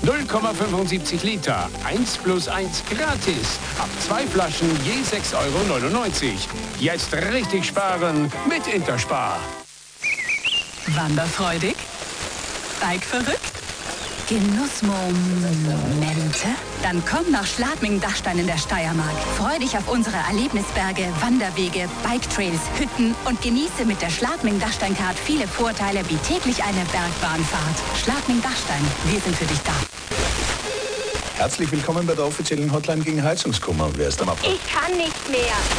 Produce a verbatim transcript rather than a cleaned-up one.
null Komma fünfundsiebzig Liter. eins plus eins gratis. Ab zwei Flaschen je sechs Euro neunundneunzig. Jetzt richtig sparen mit Interspar. Wanderfreudig? Bikeverrückt? Genussmomente? Dann komm nach Schladming-Dachstein in der Steiermark. Freu dich auf unsere Erlebnisberge, Wanderwege, Biketrails, Hütten und genieße mit der Schladming-Dachstein-Card viele Vorteile wie täglich eine Bergbahnfahrt. Schladming-Dachstein, wir sind für dich da. Herzlich willkommen bei der offiziellen Hotline gegen Heizungskummer. Wer ist am Apparat? Ich kann nicht mehr.